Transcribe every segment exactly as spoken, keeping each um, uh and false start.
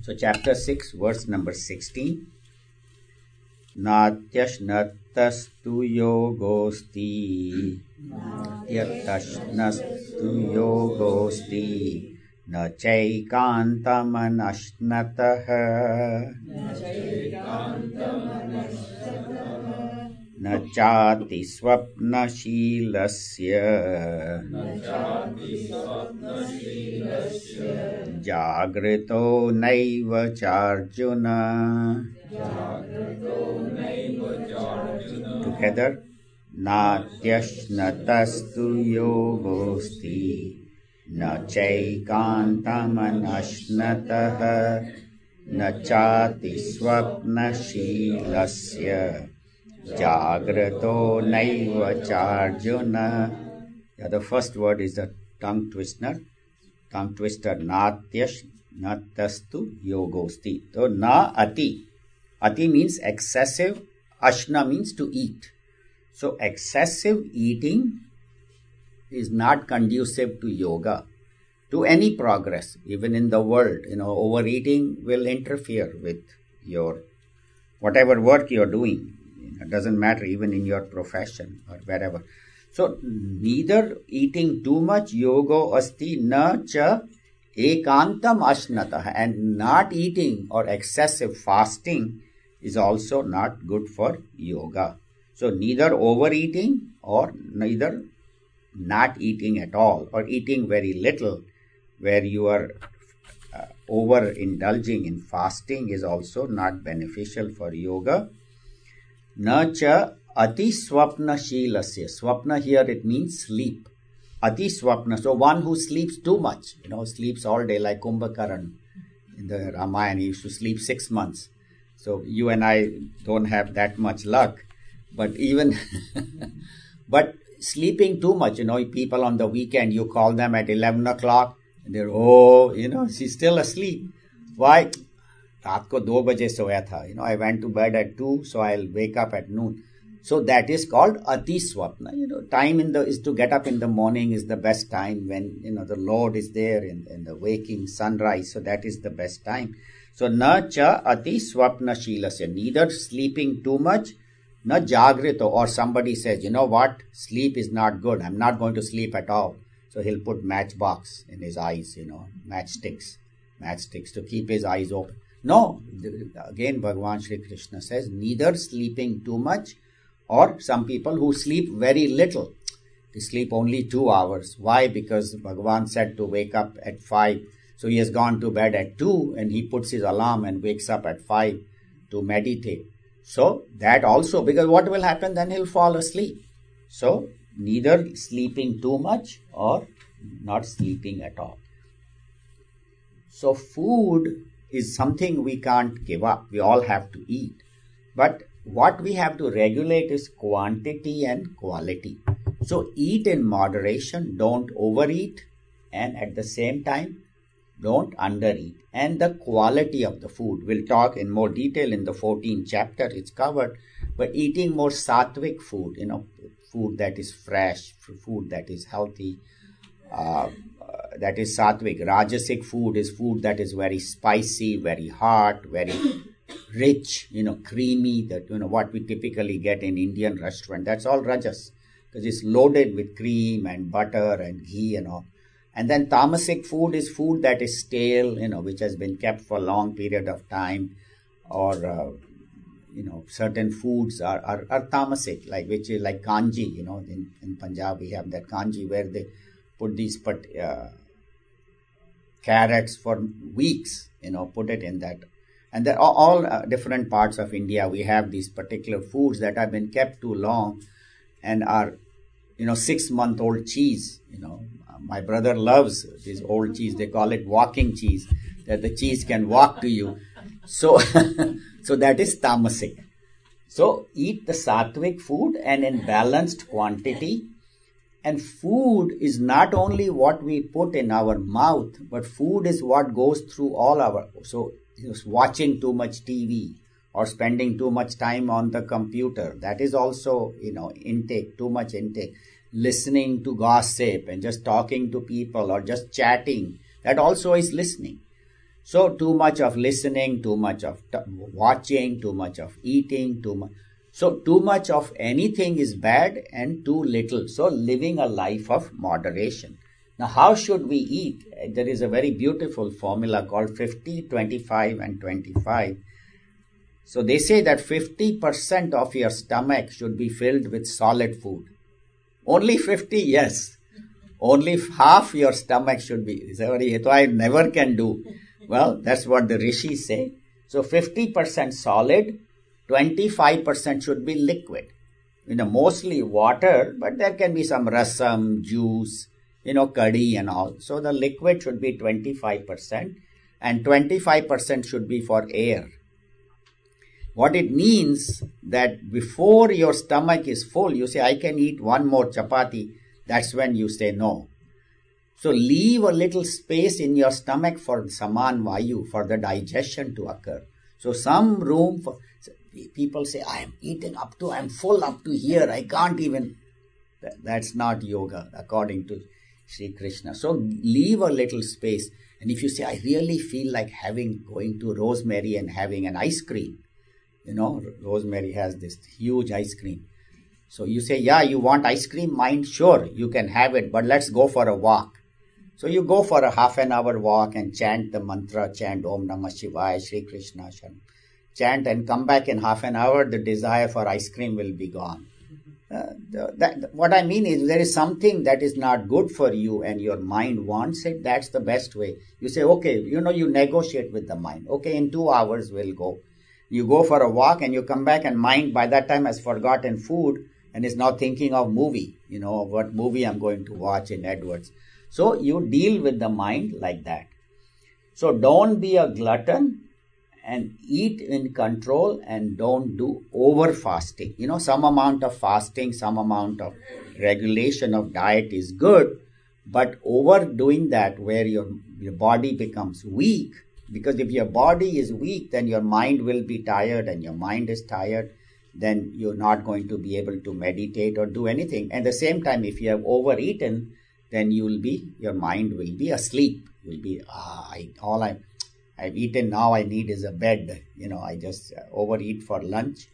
So chapter six, verse number sixteen. Natyashnattastu yogosti Yattashnastu yogosti Na chaikantamanashnataha Na chati swapnashilasya Jagrito naiva charjuna. Together. Natyashnatastu yogosti Na chaikantamanashnataha Na chati swapnashilasya Jagrito naiva charjuna. Yeah, the first word is the tongue twister. Tongue twister. Natyash natastu yogosti. So na ati. Ati means excessive. Ashna means to eat. So excessive eating is not conducive to yoga, to any progress, even in the world. You know, overeating will interfere with your whatever work you're doing. It doesn't matter, even in your profession or wherever. So neither eating too much yoga asti na cha ekantam ashnatah, and not eating or excessive fasting is also not good for yoga. So neither overeating or neither not eating at all, or eating very little where you are uh, overindulging in fasting is also not beneficial for yoga. Na cha ati swapna shilasya. Swapna here it means sleep. Ati swapna. So one who sleeps too much, you know, sleeps all day like Kumbhakaran in the Ramayana. He used to sleep six months. So you and I don't have that much luck. But even, but sleeping too much, you know, people on the weekend, you call them at eleven o'clock, and they're, oh, you know, she's still asleep. Why? Raat ko do baje soya tha. You know, I went to bed at two, so I'll wake up at noon. So that is called ati swapna. You know, time in the, is to get up in the morning is the best time when, you know, the Lord is there in, in the waking sunrise. So that is the best time. So na cha ati swapna shilasya. Neither sleeping too much, na jagrito, or somebody says, you know what, sleep is not good, I'm not going to sleep at all. So he'll put matchbox in his eyes, you know, matchsticks, matchsticks to keep his eyes open. No, again Bhagavan Shri Krishna says, neither sleeping too much, or some people who sleep very little. They sleep only two hours. Why? Because Bhagavan said to wake up at five. So he has gone to bed at two and he puts his alarm and wakes up at five to meditate. So that also, because what will happen then, he'll fall asleep. So neither sleeping too much or not sleeping at all. So food is something we can't give up. We all have to eat. But what we have to regulate is quantity and quality. So eat in moderation, don't overeat, and at the same time, don't undereat. And the quality of the food, we'll talk in more detail in the fourteenth chapter, it's covered. But eating more sattvic food, you know, food that is fresh, food that is healthy, uh, uh, that is sattvic. Rajasic food is food that is very spicy, very hot, very rich, you know, creamy, that, you know, what we typically get in Indian restaurant. That's all rajas, because it's loaded with cream and butter and ghee and all. And then tamasic food is food that is stale, you know, which has been kept for a long period of time, or, uh, you know, certain foods are, are, are tamasic, like, which is like kanji, you know, in, in Punjab we have that kanji where they put these put, uh, carrots for weeks, you know, put it in that. And there are all uh, different parts of India, we have these particular foods that have been kept too long and are, you know, six-month-old cheese, you know. My brother loves this old cheese. They call it walking cheese, that the cheese can walk to you. So, so that is tamasic. So eat the sattvic food and in balanced quantity. And food is not only what we put in our mouth, but food is what goes through all our, so watching too much T V or spending too much time on the computer, that is also, you know, intake, too much intake. Listening to gossip and just talking to people or just chatting, that also is listening. So too much of listening, too much of t- watching, too much of eating, too much. So too much of anything is bad and too little. So living a life of moderation. Now how should we eat? There is a very beautiful formula called fifty, twenty-five and twenty-five. So they say that fifty percent of your stomach should be filled with solid food. Only fifty, yes. Only half your stomach should be. Sorry, I never can do. Well, that's what the rishis say. So fifty percent solid, twenty-five percent should be liquid. You know, mostly water, but there can be some rasam, juice, you know, curry and all. So the liquid should be twenty-five percent and twenty-five percent should be for air. What it means that before your stomach is full, you say, I can eat one more chapati. That's when you say no. So leave a little space in your stomach for saman vayu, for the digestion to occur. So some room for, people say, I am eating up to, I am full up to here, I can't even. That's not yoga according to Sri Krishna. So leave a little space. And if you say, I really feel like having, going to Rosemary and having an ice cream. You know, Rosemary has this huge ice cream. So you say, yeah, you want ice cream? Mind, sure, you can have it, but let's go for a walk. So you go for a half an hour walk and chant the mantra, chant Om Namah Shivaya, Shri Krishna Shanam. Chant and come back in half an hour, the desire for ice cream will be gone. Uh, the, that, what I mean is, there is something that is not good for you and your mind wants it, that's the best way. You say, okay, you know, you negotiate with the mind. Okay, in two hours we'll go. You go for a walk and you come back and mind by that time has forgotten food and is now thinking of movie, you know, what movie I'm going to watch in Edwards. So you deal with the mind like that. So don't be a glutton and eat in control and don't do over fasting. You know, some amount of fasting, some amount of regulation of diet is good, but overdoing that where your, your body becomes weak, because if your body is weak, then your mind will be tired, and your mind is tired, then you're not going to be able to meditate or do anything. At the same time, if you have overeaten, then you will be, your mind will be asleep. You'll be, ah, I, all I, I've eaten, now I need is a bed. You know, I just overeat for lunch.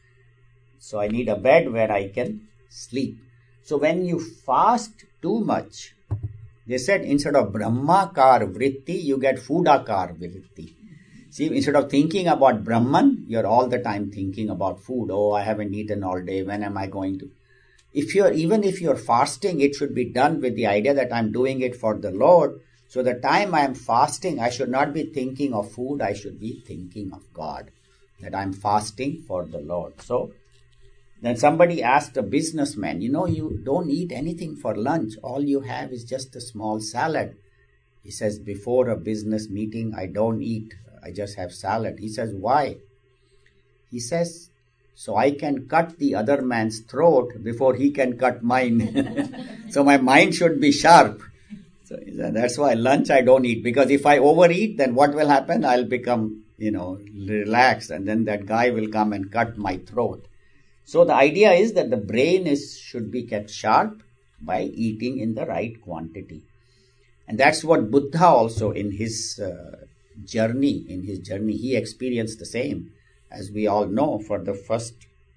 So I need a bed where I can sleep. So when you fast too much, they said instead of Brahmakar vritti, you get Foodakar vritti. See, instead of thinking about Brahman, you're all the time thinking about food. Oh, I haven't eaten all day. When am I going to? If you're, even if you're fasting, it should be done with the idea that I'm doing it for the Lord. So the time I am fasting, I should not be thinking of food. I should be thinking of God, that I'm fasting for the Lord. So then somebody asked a businessman, you know, you don't eat anything for lunch. All you have is just a small salad. He says, before a business meeting, I don't eat. I just have salad. He says, why? He says, so I can cut the other man's throat before he can cut mine. So my mind should be sharp. So that's why lunch I don't eat. Because if I overeat, then what will happen? I'll become, you know, relaxed. And then that guy will come and cut my throat. So the idea is that the brain is should be kept sharp by eating in the right quantity. And that's what Buddha also in his uh, journey, in his journey, he experienced the same. As we all know, for the first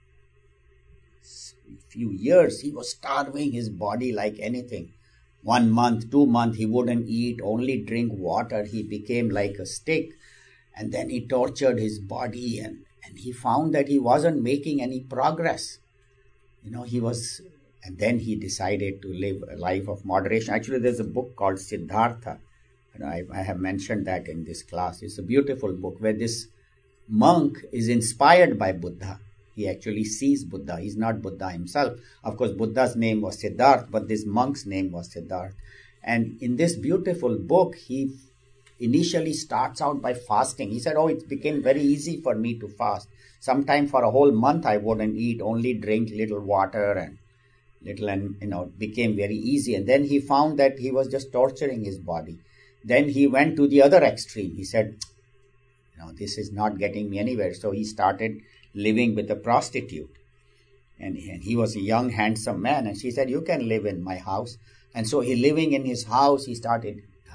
few years, he was starving his body like anything. One month, two months, he wouldn't eat, only drink water. He became like a stick. And then he tortured his body and, and he found that he wasn't making any progress. You know, he was, and then he decided to live a life of moderation. Actually, there's a book called Siddhartha. You know, I, I have mentioned that in this class. It's a beautiful book where this monk is inspired by Buddha. He actually sees Buddha. He's not Buddha himself. Of course, Buddha's name was Siddhartha, but this monk's name was Siddhartha. And in this beautiful book, he initially starts out by fasting. He said, oh, it became very easy for me to fast. Sometime for a whole month, I wouldn't eat, only drink little water and little, and, you know, it became very easy. And then he found that he was just torturing his body. Then he went to the other extreme. He said, you know, this is not getting me anywhere. So he started living with a prostitute. And, and he was a young, handsome man. And she said, you can live in my house. And so he living in his house, he started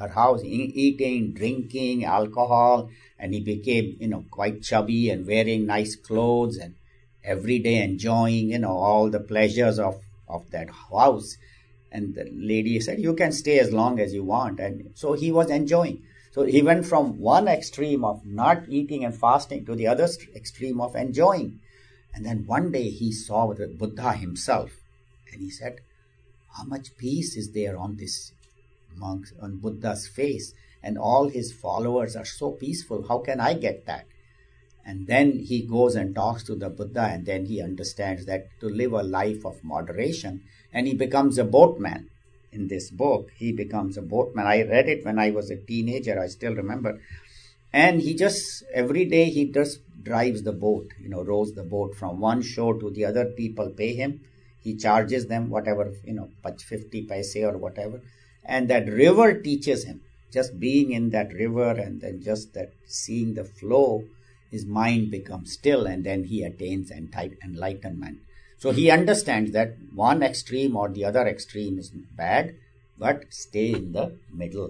her house, e- eating, drinking, alcohol, and he became, you know, quite chubby and wearing nice clothes and every day enjoying, you know, all the pleasures of, of that house. And the lady said, you can stay as long as you want. And so he was enjoying. So he went from one extreme of not eating and fasting to the other extreme of enjoying. And then one day he saw the Buddha himself, and he said, how much peace is there on this monk, on Buddha's face, and all his followers are so peaceful. How can I get that? And then he goes and talks to the Buddha, and then he understands that to live a life of moderation, and he becomes a boatman. In this book, he becomes a boatman. I read it when I was a teenager, I still remember. And he just, every day he just drives the boat, you know, rows the boat from one shore to the other. People pay him. He charges them whatever, you know, fifty paise or whatever. And that river teaches him. Just being in that river and then just that seeing the flow, his mind becomes still, and then he attains enlightenment. So he understands that one extreme or the other extreme is bad, but stay in the middle.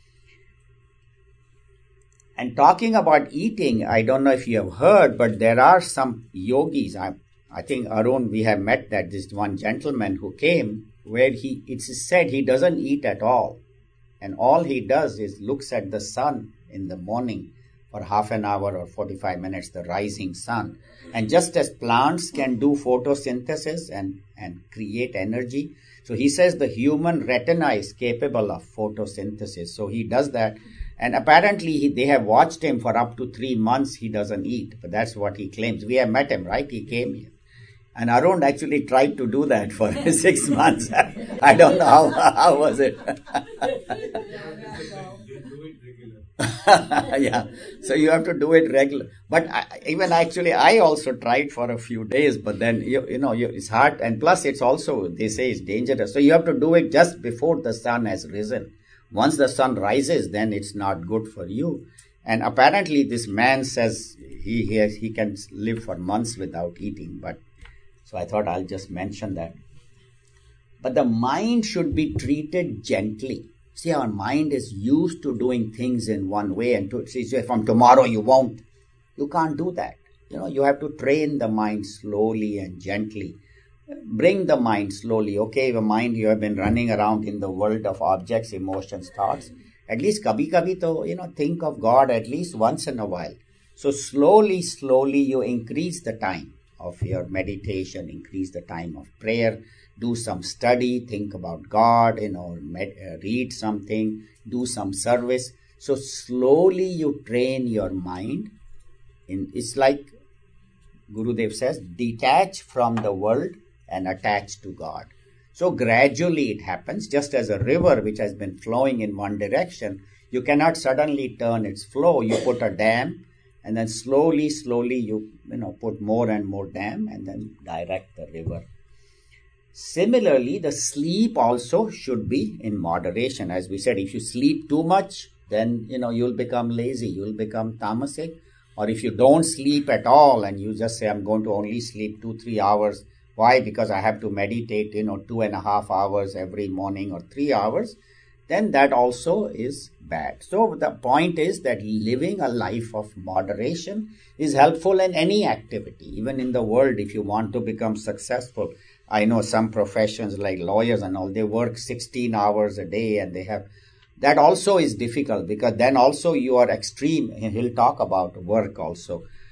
And talking about eating, I don't know if you have heard, but there are some yogis. I, I think, Arun, we have met that this one gentleman who came where he, it's said he doesn't eat at all. And all he does is looks at the sun in the morning for half an hour or forty-five minutes, the rising sun. And just as plants can do photosynthesis and, and create energy, so he says the human retina is capable of photosynthesis. So he does that. And apparently he, they have watched him for up to three months. He doesn't eat, but that's what he claims. We have met him, right? He came here. And Arun actually tried to do that for six months. I don't know how, how was it. Yeah, so you have to do it regular. But I, even actually, I also tried for a few days, but then, you, you know, you, it's hard. And plus, it's also, they say it's dangerous. So you have to do it just before the sun has risen. Once the sun rises, then it's not good for you. And apparently, this man says he, he, has, he can live for months without eating. But so I thought I'll just mention that. But the mind should be treated gently. See, our mind is used to doing things in one way, and to say from tomorrow you won't. You can't do that. You know, you have to train the mind slowly and gently. Bring the mind slowly. Okay, the mind, you have been running around in the world of objects, emotions, thoughts. At least kabhi kabhi to, you know, think of God at least once in a while. So slowly, slowly you increase the time of your meditation, increase the time of prayer. Do some study, think about God, you know, med- uh, read something, do some service. So slowly you train your mind. In, it's like Gurudev says, detach from the world and attach to God. So gradually it happens, just as a river which has been flowing in one direction. You cannot suddenly turn its flow. You put a dam, and then slowly, slowly you, you know, put more and more dam, and then direct the river. Similarly, the sleep also should be in moderation. As we said, if you sleep too much, then, you know, you'll become lazy, you'll become tamasic. Or if you don't sleep at all and you just say, I'm going to only sleep two, three hours. Why? Because I have to meditate, you know, two and a half hours every morning or three hours. Then that also is bad. So the point is that living a life of moderation is helpful in any activity. Even in the world, if you want to become successful, I know some professions like lawyers and all, they work sixteen hours a day, and they have, that also is difficult because then also you are extreme. He'll talk about work also.